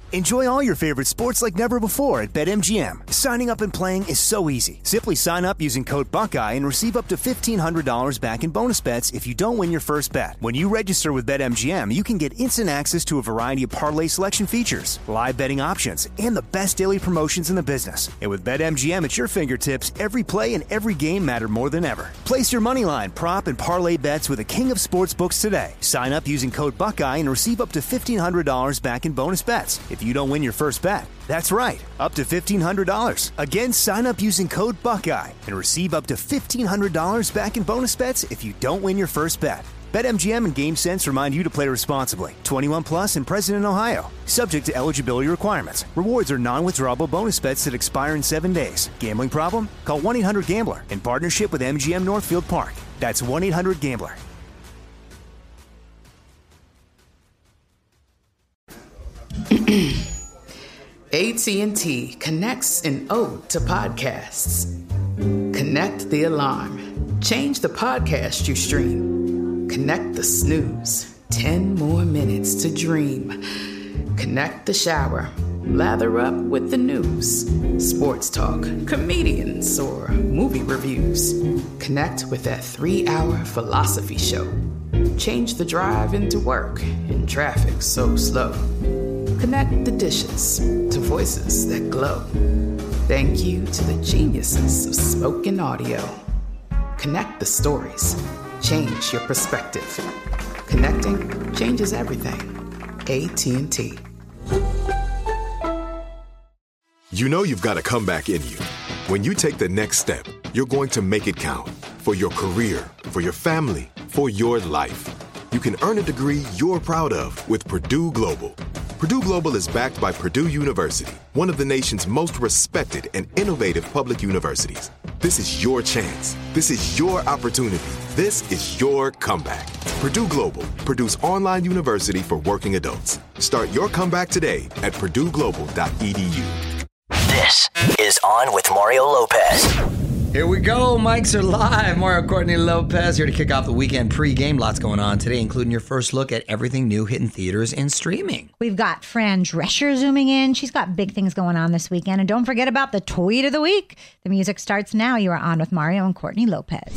Enjoy all your favorite sports like never before at BetMGM. Signing up and playing is so easy. Simply sign up using code Buckeye and receive up to $1,500 back in bonus bets if you don't win your first bet. When you register with BetMGM, you can get instant access to a variety of parlay selection features, live betting options, and the best daily promotions in the business. And with BetMGM at your fingertips, every play and every game matter more than ever. Place your moneyline, prop, and parlay bets with the king of sportsbooks today. Sign up using code Buckeye and receive up to $1,500 back in bonus bets if you don't win your first bet. That's right, up to $1,500. Again, sign up using code Buckeye and receive up to $1,500 back in bonus bets if you don't win your first bet. BetMGM and GameSense remind you to play responsibly. 21 plus and present in Ohio. Subject to eligibility requirements. Rewards are non-withdrawable bonus bets that expire in 7 days. Gambling problem? Call 1-800-GAMBLER in partnership with MGM Northfield Park. That's 1-800-GAMBLER. AT&T connects an ode to podcasts. Connect the alarm. Change the podcast you stream. Connect the snooze. 10 more minutes to dream. Connect the shower. Lather up with the news. Sports talk, comedians, or movie reviews. Connect with that 3-hour philosophy show. Change the drive into work in traffic so slow. Connect the dishes to voices that glow. Thank you to the geniuses of spoken audio. Connect the stories. Change your perspective. Connecting changes everything. AT&T. You know you've got a comeback in you. When you take the next step, you're going to make it count. For your career, for your family, for your life. You can earn a degree you're proud of with Purdue Global. Purdue Global is backed by Purdue University, one of the nation's most respected and innovative public universities. This is your chance. This is your opportunity. This is your comeback. Purdue Global, Purdue's online university for working adults. Start your comeback today at purdueglobal.edu. This is On with Mario Lopez. Here we go. Mics are live. Mario Courtney Lopez here to kick off the weekend pregame. Lots going on today, including your first look at everything new hitting theaters and streaming. We've got Fran Drescher zooming in. She's got big things going on this weekend. And don't forget about the tweet of the week. The music starts now. You are on with Mario and Courtney Lopez.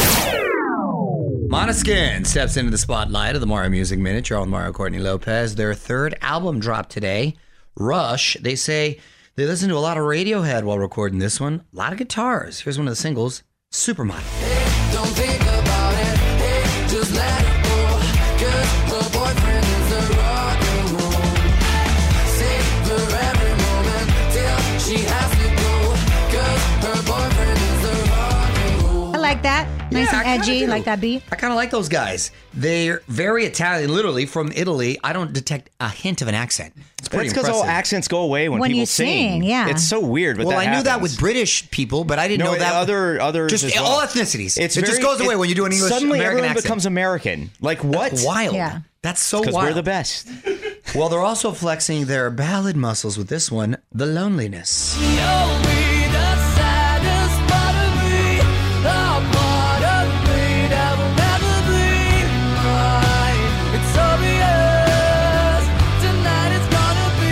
Måneskin steps into the spotlight of the Mario Music Minute. You're on with Mario Courtney Lopez. Their third album dropped today, Rush. They say they listened to a lot of Radiohead while recording this one. A lot of guitars. Here's one of the singles, Supermodel. Hey, don't think about it. Hey, just let it go. 'Cause her boyfriend is a rock and roll. Savor every moment till she has to go. 'Cause her boyfriend is a rock and roll. I like that. Nice Yeah, and edgy, like that beat. I kind of like those guys. They're very Italian, literally from Italy. I don't detect a hint of an accent. It's pretty That's because impressive. all accents go away when When people you sing, yeah. It's so weird, but Well, that I knew that happens. with British people, but I didn't know that others just as well. all ethnicities. It's it just goes away when you do an English Suddenly American everyone accent. becomes American. Like what? That's wild. Yeah. That's so Because wild. we're the best. Well, they're also flexing their ballad muscles with this one, The Loneliness. You'll be the saddest part of me. A part of me that will never be mine. It's obvious. Tonight it's gonna be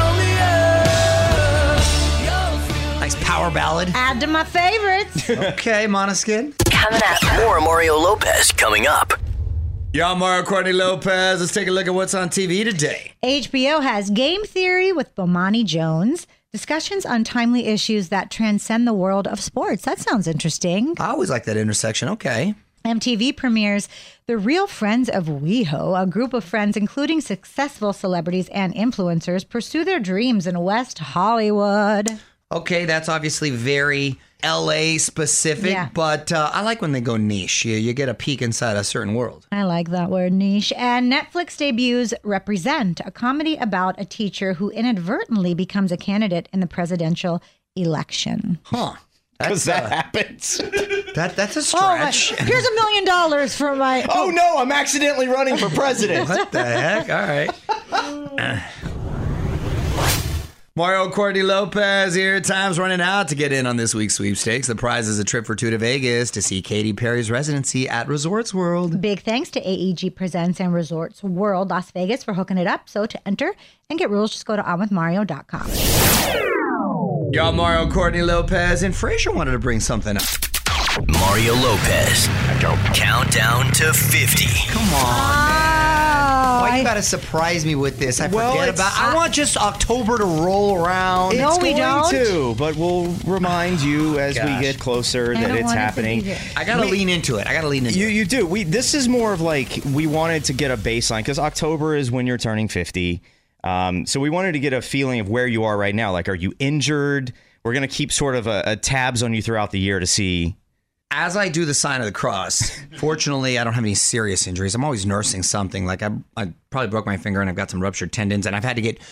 the loneliest. Nice power ballad. Add to my favorites. Okay, Måneskin. Coming up, more Mario Lopez coming up. Y'all, Mario Courtney Lopez. Let's take a look at what's on TV today. HBO has Game Theory with Bomani Jones. Discussions on timely issues that transcend the world of sports. That sounds interesting. I always like that intersection. Okay. MTV premieres The Real Friends of WeHo. A group of friends, including successful celebrities and influencers, pursue their dreams in West Hollywood. Okay, that's obviously very LA specific, Yeah. but I like when they go niche. You get a peek inside a certain world. I like that word, niche. And Netflix debuts Represent, a comedy about a teacher who inadvertently becomes a candidate in the presidential election. Huh. Because that happens. That's a Oh, my, stretch. here's $1 million for my... Oh no, I'm accidentally running for president. What the heck? All right. Mario Courtney Lopez here. Time's running out to get in on this week's sweepstakes. The prize is a trip for two to Vegas to see Katy Perry's residency at Resorts World. Big thanks to AEG Presents and Resorts World Las Vegas for hooking it up. So to enter and get rules, just go to onwithmario.com. Y'all, Mario Courtney Lopez and Frazier wanted to bring something up. Mario Lopez. Countdown to 50. Come on. Why you gotta surprise me with this? I want just October to roll around. No, we don't. Too, but we'll remind you as we get closer that it's happening. I gotta lean into it. You do. This is more of like we wanted to get a baseline because October is when you're turning 50. So we wanted to get a feeling of where you are right now. Like, are you injured? We're gonna keep sort of a tabs on you throughout the year to see. As I do the sign of the cross, fortunately, I don't have any serious injuries. I'm always nursing something. Like I probably broke my finger and I've got some ruptured tendons, and I've had to get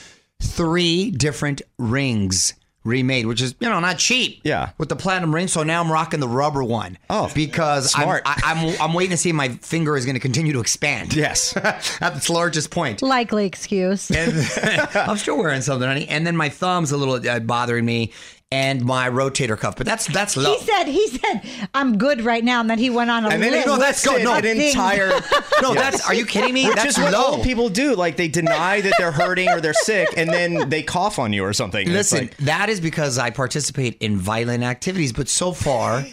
3 different rings remade, which is, not cheap. Yeah. With the platinum ring, so now I'm rocking the rubber one. Oh, because smart. I'm waiting to see if my finger is going to continue to expand. Yes. At its largest point. Likely excuse. And I'm still wearing something, honey. And then my thumb's a little bothering me. And my rotator cuff, but that's low. He said, I'm good right now, and then he went on a and then list. No, that's good. No, an entire. No, that's. Are you kidding me? Which That's is what low. old people do. Like they deny that they're hurting or they're sick, and then they cough on you or something. And Listen, it's like, that is because I participate in violent activities, but so far,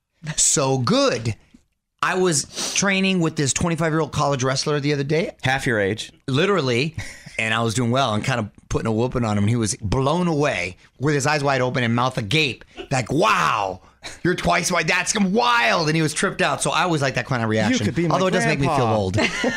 so good. I was training with this 25-year-old college wrestler the other day, half your age, literally, and I was doing well and kind of putting a whooping on him. And he was blown away with his eyes wide open and mouth agape, like, wow. You're twice wide. That's wild. And he was tripped out. So I always like that kind of reaction. You could be my Although it does make me feel grandpa. old.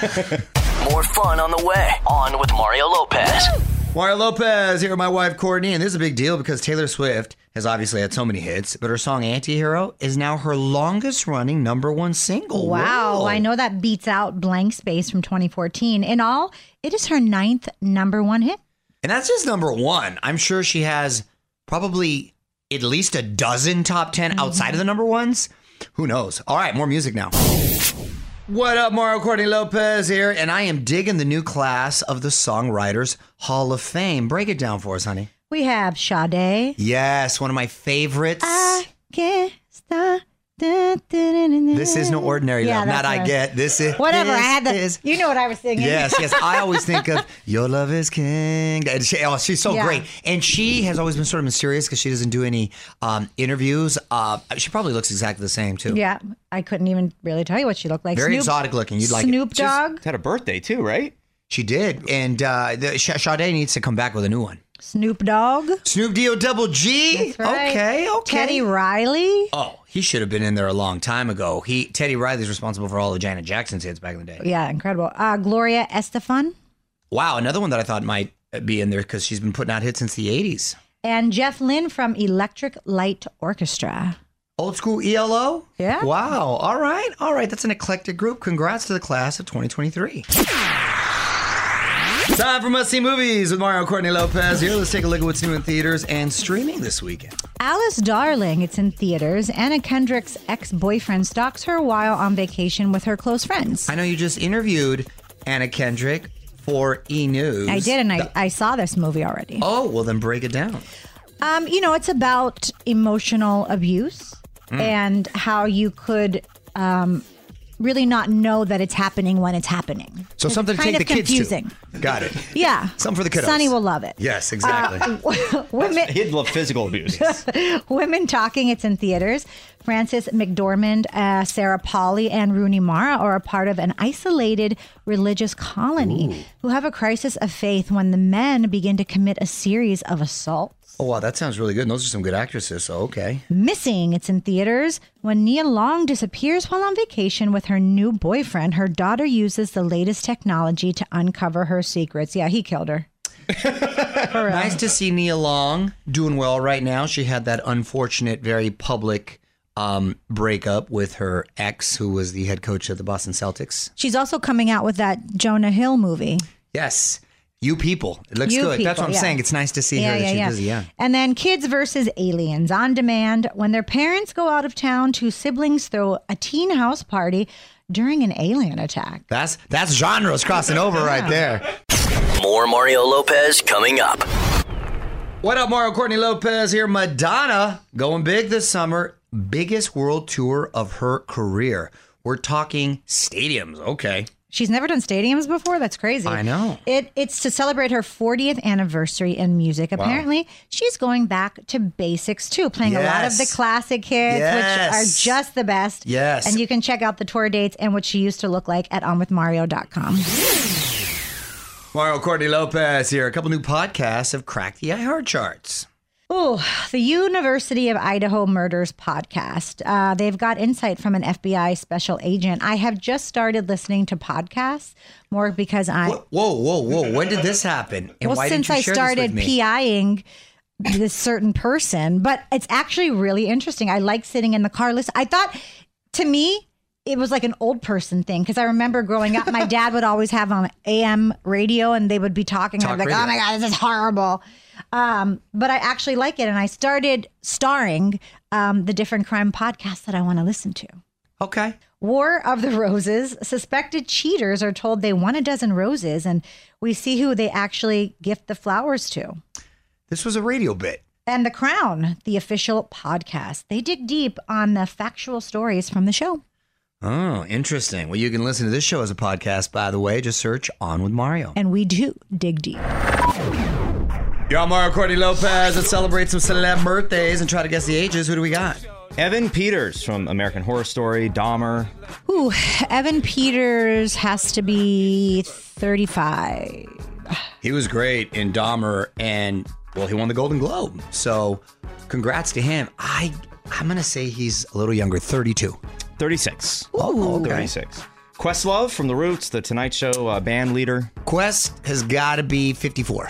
More fun on the way. On with Mario Lopez. Mario Lopez here with my wife, Courtney. And this is a big deal because Taylor Swift has obviously had so many hits, but her song Antihero is now her longest running #1 single. Wow. Whoa. I know that beats out Blank Space from 2014. In all, it is her 9th #1 hit. And that's just #1. I'm sure she has probably at least a dozen top 10 outside of the #1s. Who knows? All right, more music now. What up, Mario Courtney Lopez here, and I am digging the new class of the Songwriters Hall of Fame. Break it down for us, honey. We have Sade. Yes, one of my favorites. I can't stop. This is no ordinary love. Not that's I right. get. This is Whatever. This I had the. is, You know what I was singing. Yes. I always think of Your Love is King. And she's so Yeah. great. And she has always been sort of mysterious because she doesn't do any interviews. She probably looks exactly the same, too. Yeah. I couldn't even really tell you what she looked like. Very exotic looking. You'd like Snoop it. Dogg. had a birthday too, right? She did. And Sade needs to come back with a new one. Snoop Dogg. Snoop Double G. That's right. Okay. Teddy Riley. Oh, he should have been in there a long time ago. Teddy Riley's responsible for all of Janet Jackson's hits back in the day. Yeah, incredible. Gloria Estefan. Wow, another one that I thought might be in there because she's been putting out hits since the 80s. And Jeff Lynne from Electric Light Orchestra. Old school ELO? Yeah. Wow. All right. That's an eclectic group. Congrats to the class of 2023. Time for Must See Movies with Mario Courtney Lopez here. Let's take a look at what's new in theaters and streaming this weekend. Alice Darling, it's in theaters. Anna Kendrick's ex-boyfriend stalks her while on vacation with her close friends. I know you just interviewed Anna Kendrick for E! News. I did, and I saw this movie already. Oh, well then break it down. It's about emotional abuse and how you could really not know that it's happening when it's happening. So something to kind take the of kids confusing. to. Got it. Yeah. Something for the kiddos. Sonny will love it. Yes, exactly. Women, He'd love physical abuse. Women Talking, it's in theaters. Frances McDormand, Sarah Polley, and Rooney Mara are a part of an isolated religious colony who have a crisis of faith when the men begin to commit a series of assaults. Oh, wow, that sounds really good. And those are some good actresses, so okay. Missing, it's in theaters. When Nia Long disappears while on vacation with her new boyfriend, her daughter uses the latest technology to uncover her secrets. Yeah, he killed her. Nice to see Nia Long doing well right now. She had that unfortunate, very public breakup with her ex, who was the head coach of the Boston Celtics. She's also coming out with that Jonah Hill movie. Yes. You People. It looks You good. That's People, what I'm yeah. saying. It's nice to see her that she's busy. Yeah. And then Kids versus Aliens on demand. When their parents go out of town, two siblings throw a teen house party during an alien attack. That's genres crossing over right there. More Mario Lopez coming up. What up, Mario Courtney Lopez here. Madonna going big this summer. Biggest world tour of her career. We're talking stadiums. Okay. She's never done stadiums before? That's crazy. I know. It's to celebrate her 40th anniversary in music. Apparently, she's going back to basics, too, playing a lot of the classic hits, which are just the best. Yes. And you can check out the tour dates and what she used to look like at onwithmario.com. Mario Courtney Lopez here. A couple new podcasts have cracked the iHeart charts. Oh, the University of Idaho Murders podcast. They've got insight from an FBI special agent. I have just started listening to podcasts more because Whoa. When did this happen? And why since didn't you I share started this with me? PIing this certain person, but it's actually really interesting. I like sitting in the car listening. I thought, to me, it was like an old person thing because I remember growing up, my dad would always have on AM radio and they would be talking. And I'd be like, oh my God, this is horrible. But I actually like it. And I started starring the different crime podcasts that I want to listen to. Okay. War of the Roses. Suspected cheaters are told they won a dozen roses, and we see who they actually gift the flowers to. This was a radio bit. And The Crown, the official podcast. They dig deep on the factual stories from the show. Oh, interesting. Well, you can listen to this show as a podcast, by the way. Just search On with Mario. And we do dig deep. You're on Mario Courtney Lopez. Let's celebrate some celeb birthdays and try to guess the ages. Who do we got? Evan Peters from American Horror Story, Dahmer. Ooh, Evan Peters has to be 35. He was great in Dahmer, and, well, he won the Golden Globe. So, congrats to him. I'm going to say he's a little younger, 32. 36. Oh, okay. 36. Questlove from The Roots, the Tonight Show band leader. Quest has got to be 54.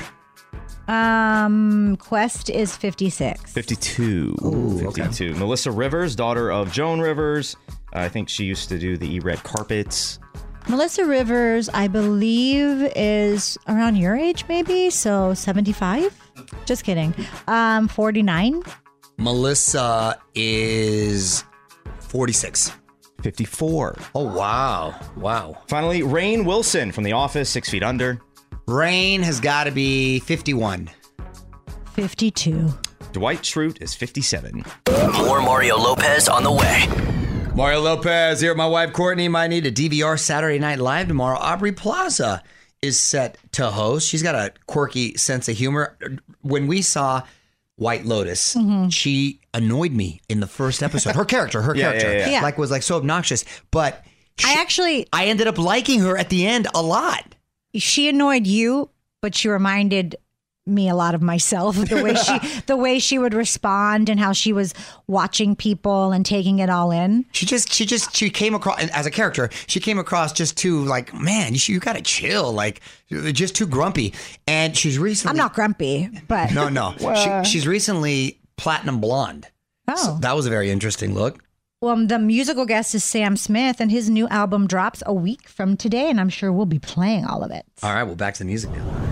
Quest is 56. 52. Ooh, 52. Okay. Melissa Rivers, daughter of Joan Rivers. I think she used to do the E-Red Carpets. Melissa Rivers, I believe, is around your age, maybe. So 75? Just kidding. 49. Melissa is 46. 54. Oh, wow. Finally, Rainn Wilson from The Office, 6 Feet Under. Rainn has got to be 51. 52. Dwight Schrute is 57. More Mario Lopez on the way. Mario Lopez here. My wife, Courtney, might need a DVR Saturday Night Live tomorrow. Aubrey Plaza is set to host. She's got a quirky sense of humor. When we saw White Lotus, she annoyed me in the first episode. Her character, Yeah. like was like so obnoxious. But I ended up liking her at the end a lot. She annoyed you, but she reminded me a lot of myself. The way she would respond and how she was watching people and taking it all in. She came across as a character. She came across just too like, man, you gotta chill, like just too grumpy. And she's recently. I'm not grumpy, but no. She's recently platinum blonde. Oh, so that was a very interesting look. Well, the musical guest is Sam Smith, and his new album drops a week from today, and I'm sure we'll be playing all of it. All right, well, back to the music now.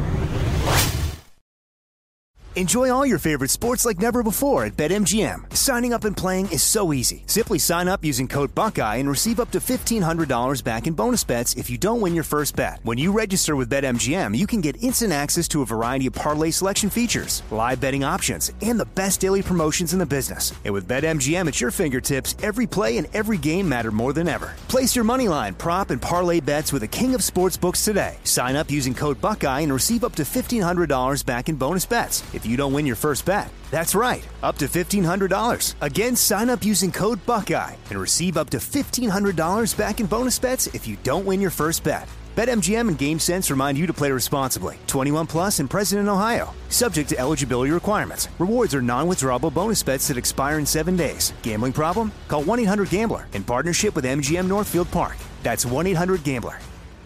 Enjoy all your favorite sports like never before at BetMGM. Signing up and playing is so easy. Simply sign up using code Buckeye and receive up to $1,500 back in bonus bets if you don't win your first bet. When you register with BetMGM, you can get instant access to a variety of parlay selection features, live betting options, and the best daily promotions in the business. And with BetMGM at your fingertips, every play and every game matter more than ever. Place your moneyline, prop, and parlay bets with the king of sportsbooks today. Sign up using code Buckeye and receive up to $1,500 back in bonus bets if you don't win your first bet. That's right, up to $1,500. Again, sign up using code Buckeye and receive up to $1,500 back in bonus bets if you don't win your first bet. BetMGM and GameSense remind you to play responsibly. 21 plus and present in Ohio. Subject to eligibility requirements. Rewards are non-withdrawable bonus bets that expire in 7 days. Gambling problem? Call 1-800-GAMBLER in partnership with MGM Northfield Park. That's 1-800-GAMBLER.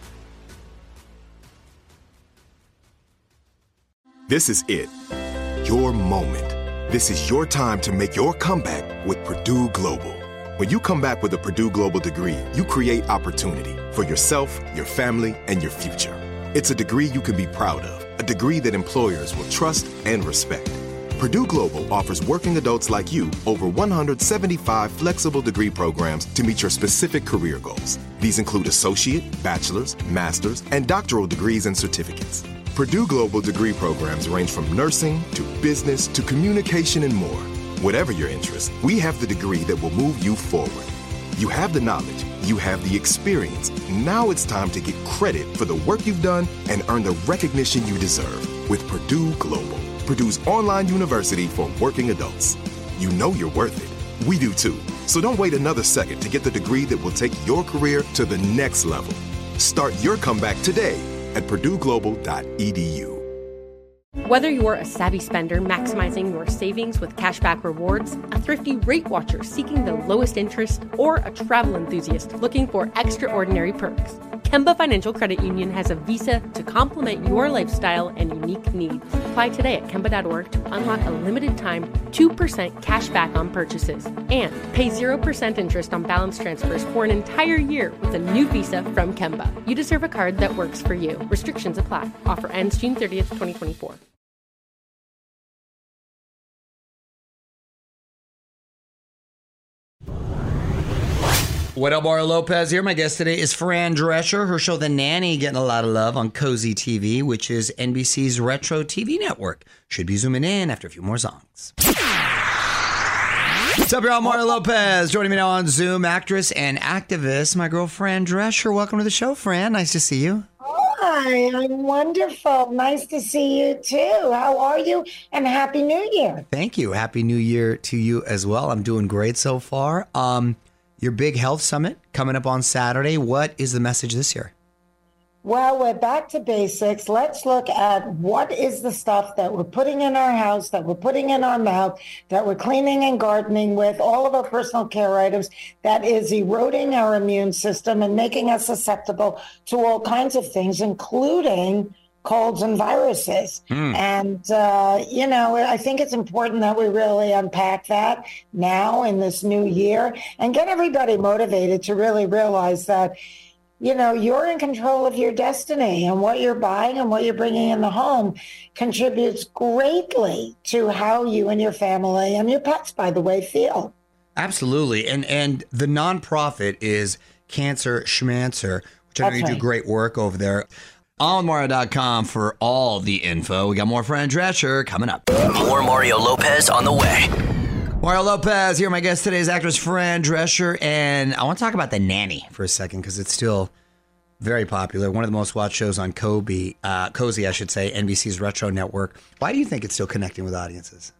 This is it. Your moment. This is your time to make your comeback with Purdue Global. When you come back with a Purdue Global degree, you create opportunity for yourself, your family, and your future. It's a degree you can be proud of, a degree that employers will trust and respect. Purdue Global offers working adults like you over 175 flexible degree programs to meet your specific career goals. These include associate, bachelor's, master's, and doctoral degrees and certificates. Purdue Global degree programs range from nursing to business to communication and more. Whatever your interest, we have the degree that will move you forward. You have the knowledge, you have the experience. Now it's time to get credit for the work you've done and earn the recognition you deserve with Purdue Global, Purdue's online university for working adults. You know you're worth it. We do too. So don't wait another second to get the degree that will take your career to the next level. Start your comeback today at purdueglobal.edu. Whether you're a savvy spender maximizing your savings with cashback rewards, a thrifty rate watcher seeking the lowest interest, or a travel enthusiast looking for extraordinary perks, Kemba Financial Credit Union has a visa to complement your lifestyle and unique needs. Apply today at Kemba.org to unlock a limited time 2% cash back on purchases and pay 0% interest on balance transfers for an entire year with a new visa from Kemba. You deserve a card that works for you. Restrictions apply. Offer ends June 30th, 2024. What up, Mario Lopez here. My guest today is Fran Drescher. Her show, The Nanny, getting a lot of love on Cozy TV, which is NBC's retro TV network. Should be zooming in after a few more songs. What's up, y'all? Mario Lopez. Joining me now on Zoom, actress and activist, my girl, Fran Drescher. Welcome to the show, Fran. Nice to see you. Hi, I'm wonderful. Nice to see you, too. How are you? And Happy New Year. Thank you. Happy New Year to you as well. I'm doing great so far. Your big health summit coming up on Saturday. What is the message this year? Well, we're back to basics. Let's look at what is the stuff that we're putting in our house, that we're putting in our mouth, that we're cleaning and gardening with, all of our personal care items, that is eroding our immune system and making us susceptible to all kinds of things, including colds and viruses. And, I think it's important that we really unpack that now in this new year and get everybody motivated to really realize that, you're in control of your destiny, and what you're buying and what you're bringing in the home contributes greatly to how you and your family and your pets, by the way, feel. Absolutely. And the nonprofit is Cancer Schmancer, which I know you do great work over there. OnWithMario.com for all the info. We got more Fran Drescher coming up. More Mario Lopez on the way. Mario Lopez here. My guest today is actress Fran Drescher, and I want to talk about The Nanny for a second because it's still very popular. One of the most watched shows on Cozy, I should say, NBC's Retro Network. Why do you think it's still connecting with audiences?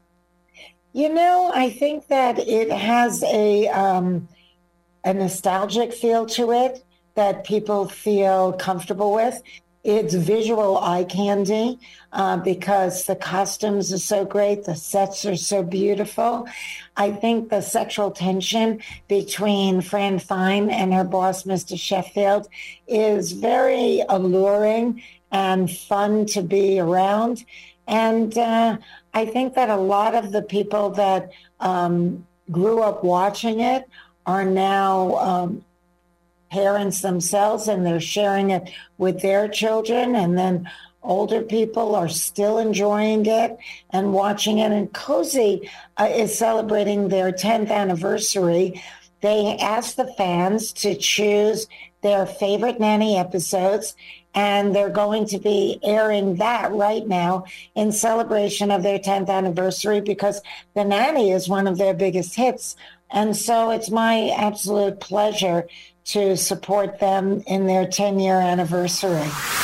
I think that it has a nostalgic feel to it that people feel comfortable with. It's visual eye candy because the costumes are so great. The sets are so beautiful. I think the sexual tension between Fran Fine and her boss, Mr. Sheffield, is very alluring and fun to be around. And I think that a lot of the people that grew up watching it are now parents themselves, and they're sharing it with their children, and then older people are still enjoying it and watching it. And Cozy is celebrating their 10th anniversary. They asked the fans to choose their favorite Nanny episodes, and they're going to be airing that right now in celebration of their 10th anniversary because The Nanny is one of their biggest hits. And so it's my absolute pleasure to support them in their 10-year anniversary.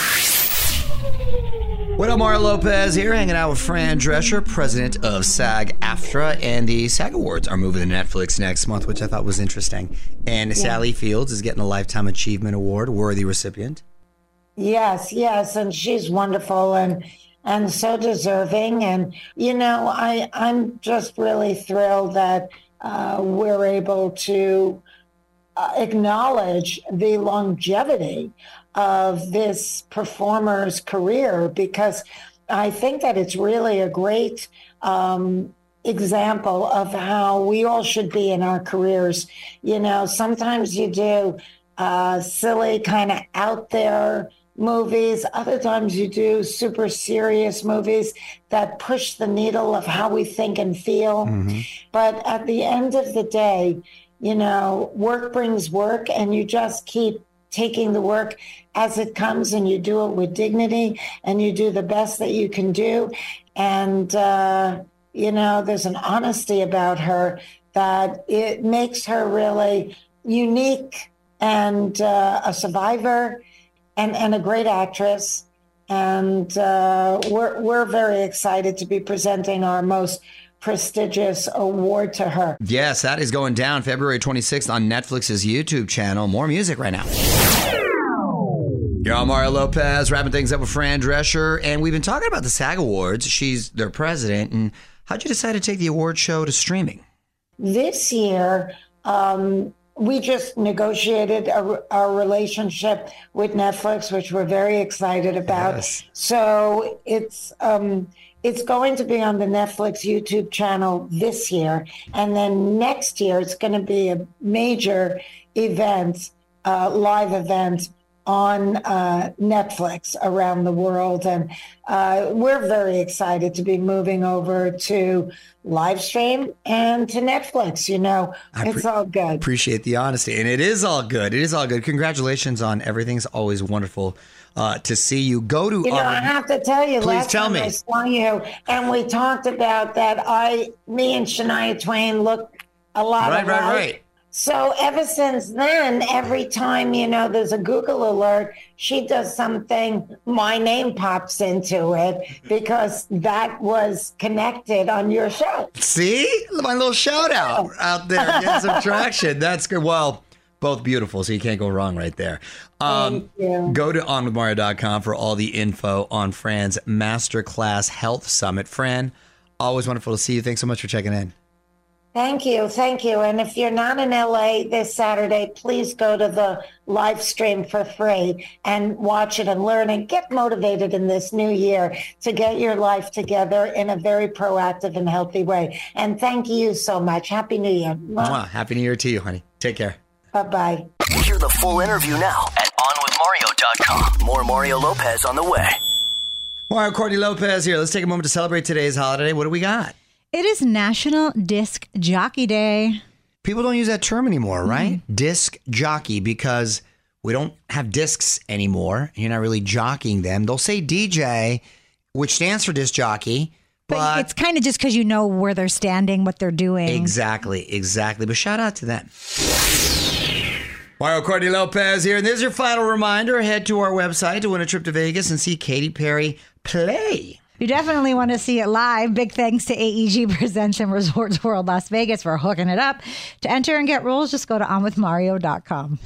What up, Mario Lopez here, hanging out with Fran Drescher, president of SAG-AFTRA, and the SAG Awards are moving to Netflix next month, which I thought was interesting. And Sally Fields is getting a Lifetime Achievement Award, worthy recipient. Yes, and she's wonderful and so deserving. And, I'm just really thrilled that we're able to acknowledge the longevity of this performer's career, because I think that it's really a great example of how we all should be in our careers. Sometimes you do silly kind of out there movies. Other times you do super serious movies that push the needle of how we think and feel. Mm-hmm. But at the end of the day, work brings work, and you just keep taking the work as it comes, and you do it with dignity, and you do the best that you can do. And, there's an honesty about her that it makes her really unique and a survivor and a great actress. And we're very excited to be presenting our most prestigious award to her. Yes, that is going down February 26th on Netflix's YouTube channel. More music right now. You're on Mario Lopez, wrapping things up with Fran Drescher, and we've been talking about the SAG Awards. She's their president, and how'd you decide to take the award show to streaming? This year, we just negotiated our relationship with Netflix, which we're very excited about. Yes. So it's going to be on the Netflix YouTube channel this year. And then next year, it's going to be a major event, live event on Netflix around the world. And we're very excited to be moving over to live stream and to Netflix. It's all good. Appreciate the honesty. And it is all good. It is all good. Congratulations on everything. It's always wonderful to see you. Go to I have to tell you, Please last tell time me. I saw you, and we talked about that me and Shania Twain look a lot alike. Right. So ever since then, every time, there's a Google alert, she does something, my name pops into it because that was connected on your show. See? My little shout out there. Getting some traction. That's good. Well, both beautiful, so you can't go wrong right there. Thank you. Go to onwithmario.com for all the info on Fran's Masterclass Health Summit. Fran, always wonderful to see you. Thanks so much for checking in. Thank you. And if you're not in LA this Saturday, please go to the live stream for free and watch it and learn and get motivated in this new year to get your life together in a very proactive and healthy way. And thank you so much. Happy New Year. Mwah. Happy New Year to you, honey. Take care. Bye-bye. Hear the full interview now at onwithmario.com. More Mario Lopez on the way. Mario Courtney Lopez here. Let's take a moment to celebrate today's holiday. What do we got? It is National Disc Jockey Day. People don't use that term anymore, right? Disc jockey, because we don't have discs anymore. You're not really jockeying them. They'll say DJ, which stands for disc jockey. But it's kind of just because you know where they're standing, what they're doing. Exactly. But shout out to them. Mario Courtney Lopez here. And there's your final reminder. Head to our website to win a trip to Vegas and see Katy Perry play. You definitely want to see it live. Big thanks to AEG Presents and Resorts World Las Vegas for hooking it up. To enter and get rules, just go to onwithmario.com.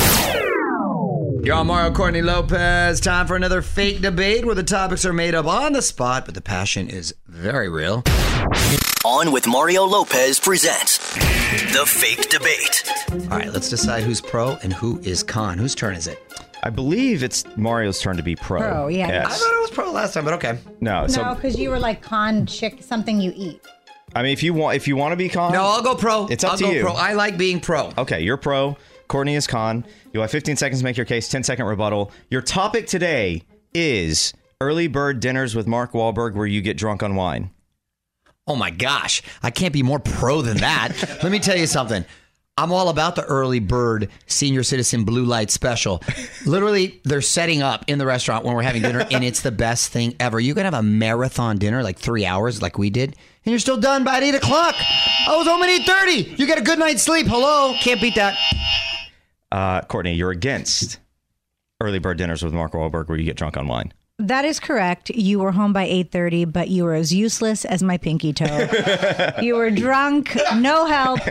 You're on Mario Courtney Lopez. Time for another fake debate where the topics are made up on the spot, but the passion is very real. On with Mario Lopez presents The Fake Debate. All right, let's decide who's pro and who is con. Whose turn is it? I believe it's Mario's turn to be pro. Pro, yeah. I Yes. thought it was pro last time, but okay. No, No, because you were like con chick, something you eat. I mean, if you want to be con, No, I'll go pro. It's up I'll to go you. pro. I like being pro. Okay, you're pro. Courtney is con. You'll have 15 seconds to make your case, 10-second rebuttal. Your topic today is early bird dinners with Mark Wahlberg where you get drunk on wine. Oh my gosh, I can't be more pro than that. Let me tell you something. I'm all about the early bird senior citizen blue light special. Literally, they're setting up in the restaurant when we're having dinner, and it's the best thing ever. You can have a marathon dinner, like 3 hours, like we did, and you're still done by 8 o'clock. I was home at 8:30. You get a good night's sleep. Hello? Can't beat that. Courtney, you're against early bird dinners with Mark Wahlberg where you get drunk on wine. That is correct. You were home by 8:30, but you were as useless as my pinky toe. You were drunk, no help.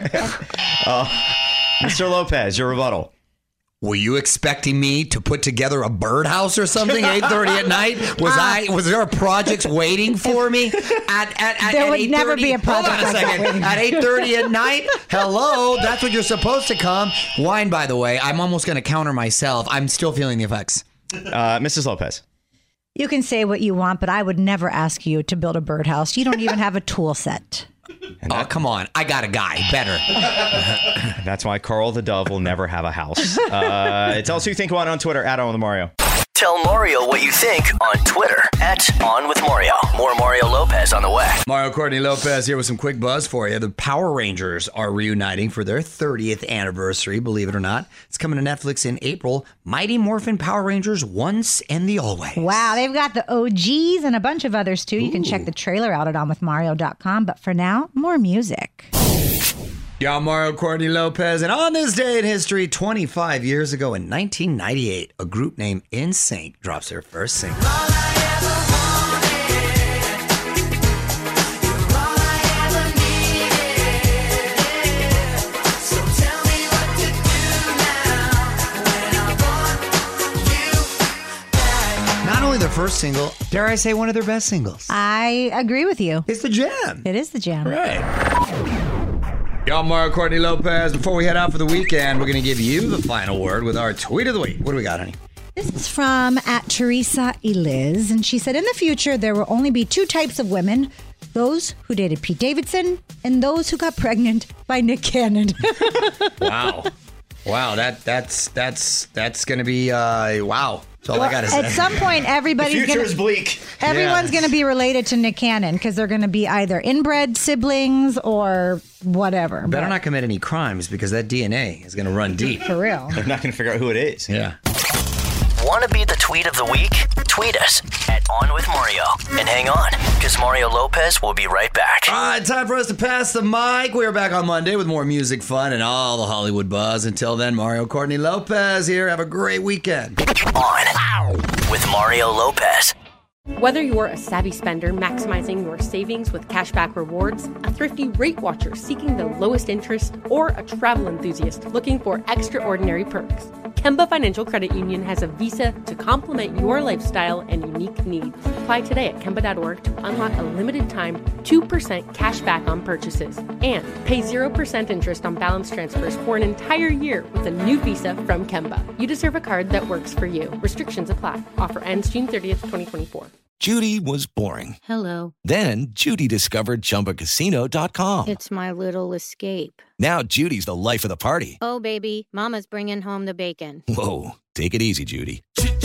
Mr. Lopez, your rebuttal. Were you expecting me to put together a birdhouse or something 8:30 at night? Was there a project waiting for me at There would 8:30? never be a project Hold on a like that second. waiting. At 8:30 at night? Hello, that's when you're supposed to come. Wine, by the way, I'm almost going to counter myself. I'm still feeling the effects. Mrs. Lopez. You can say what you want, but I would never ask you to build a birdhouse. You don't even have a tool set. Oh, come on. I got a guy. Better. That's why Carl the Dove will never have a house. Tell us who you think won on Twitter, @OnWithMario. Tell Mario what you think on Twitter @OnWithMario. More Mario Lopez on the way. Mario Courtney Lopez here with some quick buzz for you. The Power Rangers are reuniting for their 30th anniversary, believe it or not. It's coming to Netflix in April. Mighty Morphin Power Rangers Once and the Always. Wow, they've got the OGs and a bunch of others too. You can check the trailer out at OnWithMario.com. But for now, more music. Y'all, Mario Courtney Lopez, and on this day in history, 25 years ago in 1998, a group named NSYNC drops their first single. Not only their first single, dare I say one of their best singles. I agree with you. It's the jam. It is the jam. Right. Y'all, Mario Courtney Lopez. Before we head out for the weekend, we're going to give you the final word with our tweet of the week. What do we got, honey? This is from @Teresa Eliz, and she said, in the future, there will only be two types of women. Those who dated Pete Davidson and those who got pregnant by Nick Cannon. Wow. Wow, that's going to be, wow. That's all I got to say. At some point, everybody's The future gonna, is bleak. Everyone's going to be related to Nick Cannon because they're going to be either inbred siblings or whatever. Better not commit any crimes because that DNA is going to run deep. For real. They're not going to figure out who it is. Yeah. Want to be the tweet of the week? Tweet us @OnWithMario. And hang on, because Mario Lopez will be right back. All right, time for us to pass the mic. We are back on Monday with more music, fun, and all the Hollywood buzz. Until then, Mario Courtney Lopez here. Have a great weekend. On with Mario Lopez. Whether you're a savvy spender maximizing your savings with cashback rewards, a thrifty rate watcher seeking the lowest interest, or a travel enthusiast looking for extraordinary perks, Kemba Financial Credit Union has a visa to complement your lifestyle and unique needs. Apply today at Kemba.org to unlock a limited time 2% cash back on purchases and pay 0% interest on balance transfers for an entire year with a new visa from Kemba. You deserve a card that works for you. Restrictions apply. Offer ends June 30th, 2024. Judy was boring. Hello. Then Judy discovered ChumbaCasino.com. It's my little escape. Now Judy's the life of the party. Oh, baby, mama's bringing home the bacon. Whoa, take it easy, Judy.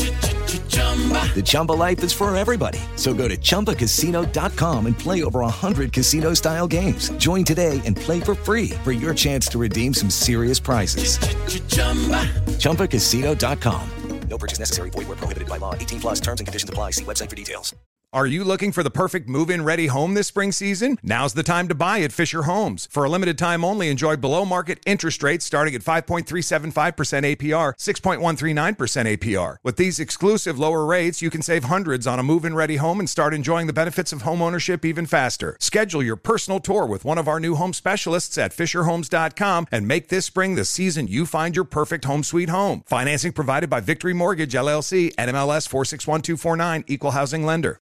The Chumba life is for everybody. So go to ChumbaCasino.com and play over 100 casino-style games. Join today and play for free for your chance to redeem some serious prizes. ChumbaCasino.com. No purchase necessary. Void where prohibited by law. 18+ terms and conditions apply. See website for details. Are you looking for the perfect move-in ready home this spring season? Now's the time to buy at Fisher Homes. For a limited time only, enjoy below-market interest rates starting at 5.375% APR, 6.139% APR. With these exclusive lower rates, you can save hundreds on a move-in ready home and start enjoying the benefits of home ownership even faster. Schedule your personal tour with one of our new home specialists at FisherHomes.com and make this spring the season you find your perfect home sweet home. Financing provided by Victory Mortgage, LLC, NMLS 461249, Equal Housing Lender.